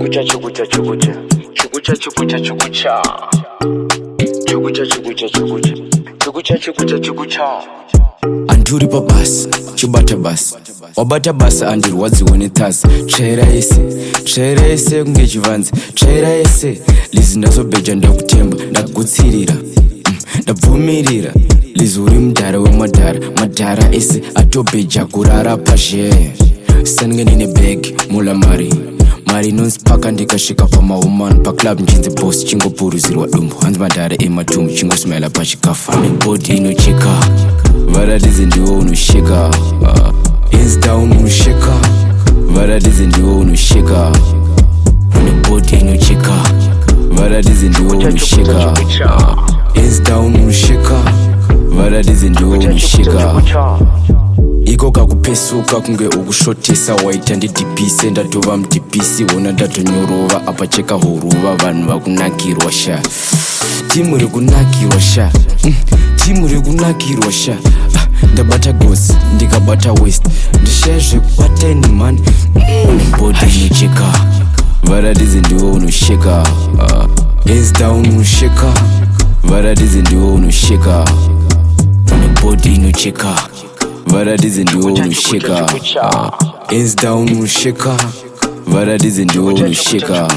Anturi babas, chubata bas. Wabata basa andiri wadziwe nethasi. Tsvaira ese kunge chivanze. Tsvaira ese lizi ndazobeja ndakutemba ndakutsirira. Ndabvumirira lizi uri mudhara wemadhara. Madhara ese atobeja kurara pazhe. Sange nine bag mula mari nonzi paka ndikasvika pamawoman paclub nchinzi boss chingopuruzirwa dumbu hanzi madhara ematumbu chingosmaila pachikafu nebhodhi inocheka varatizi ndiwo unosheka hands down unosheka varatizi ndiwo unosheka nebhodhi inocheka varatizi ndiwo unosheka hands down unosheka varatizi ndiwo unosheka iko kakupesuka kunge ukushotesa waita ndidipise ndatova mudipisi wona ndatonyorova apa cheka huruva vanhu vakunakirwa sha timu rekunakirwa sha timu rekunakirwa sha ndabata gosi ndikabata west ndishaya zvekubata ini mani bhodhi inocheka varatizi ndiwo unosheka hands down unosheka varatizi ndiwo unosheka nebhodhi inocheka varatizi ndiwo unosheka hands down unosheka varatizi ndiwo unosheka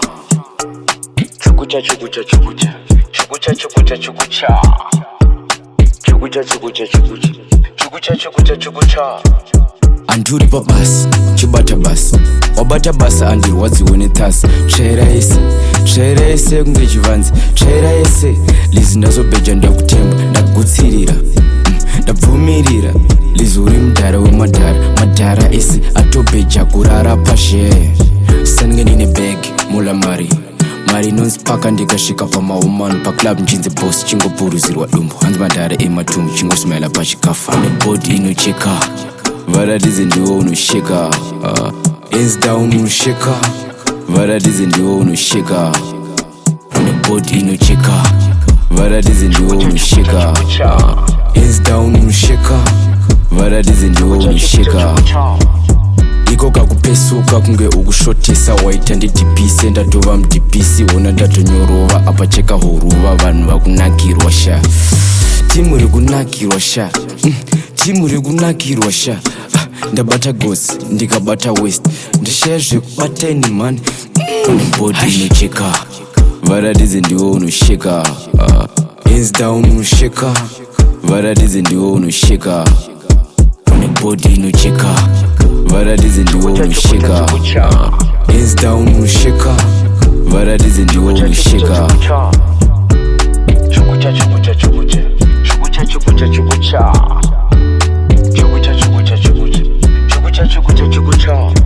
anduri pabasa chibata basa wabata basa andiri wadziwe nethasi tsvaira ese kunge chivanze tsvaira ese lizi ndazobeja ndakutemba ndakutsirira ndabvumirira lizi uri mudhara wemadhara madhara ese atobeja kurara pazhe sange nine bag mula mari nonzi paka ndikasvika pamawoman paclub nchinzi boss chingopuruzirwa dumbu hanzi madhara ematumbu chingosmaila pachikafu nebhodhi inocheka varatizi ndiwo unosheka hands down unosheka varatizi ndiwo unosheka nebhodhi inocheka varatizi ndiwo unosheka hands down unosheka varatizi ndiwo unosheka iko kakupesuka kunge ukushotesa waita ndidipise ndatova mudipisi wona ndatonyorova apa cheka huruva vanhu vakunakirwa sha timu rekunakirwa sha timu rekunakirwa sha ndabata gosi ndikabata west ndishaya zvekubata ini mani bhodhi inocheka varatizi ndiwo unosheka hands down unosheka varatizi ndiwo unosheka nebhodhi inocheka varatizi ndiwo unosheka hands down unosheka varatizi ndiwo unosheka Chukucha